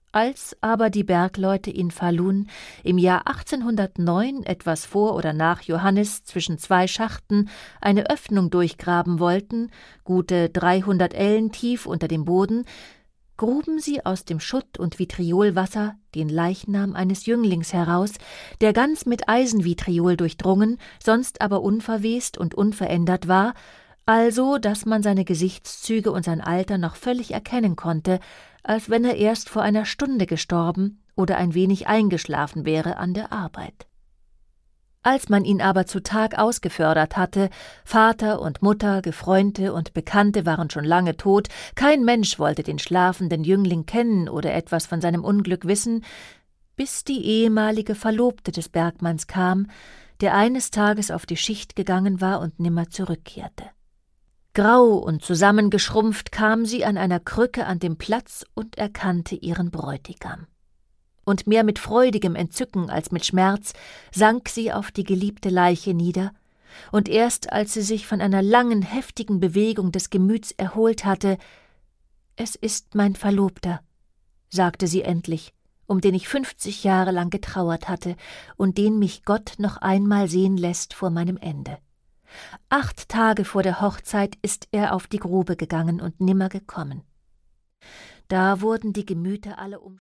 Als aber die Bergleute in Falun im Jahr 1809, etwas vor oder nach Johannes, zwischen 2 Schachten eine Öffnung durchgraben wollten, gute 300 Ellen tief unter dem Boden, gruben sie aus dem Schutt und Vitriolwasser den Leichnam eines Jünglings heraus, der ganz mit Eisenvitriol durchdrungen, sonst aber unverwest und unverändert war, also dass man seine Gesichtszüge und sein Alter noch völlig erkennen konnte, als wenn er erst vor einer Stunde gestorben oder ein wenig eingeschlafen wäre an der Arbeit. Als man ihn aber zu Tag ausgefördert hatte, Vater und Mutter, Gefreunde und Bekannte waren schon lange tot, kein Mensch wollte den schlafenden Jüngling kennen oder etwas von seinem Unglück wissen, bis die ehemalige Verlobte des Bergmanns kam, der eines Tages auf die Schicht gegangen war und nimmer zurückkehrte. Grau und zusammengeschrumpft kam sie an einer Krücke an dem Platz und erkannte ihren Bräutigam. Und mehr mit freudigem Entzücken als mit Schmerz sank sie auf die geliebte Leiche nieder, und erst als sie sich von einer langen, heftigen Bewegung des Gemüts erholt hatte: »Es ist mein Verlobter«, sagte sie endlich, um den ich 50 Jahre lang getrauert hatte und den mich Gott noch einmal sehen lässt vor meinem Ende. 8 Tage vor der Hochzeit ist er auf die Grube gegangen und nimmer gekommen. Da wurden die Gemüter alle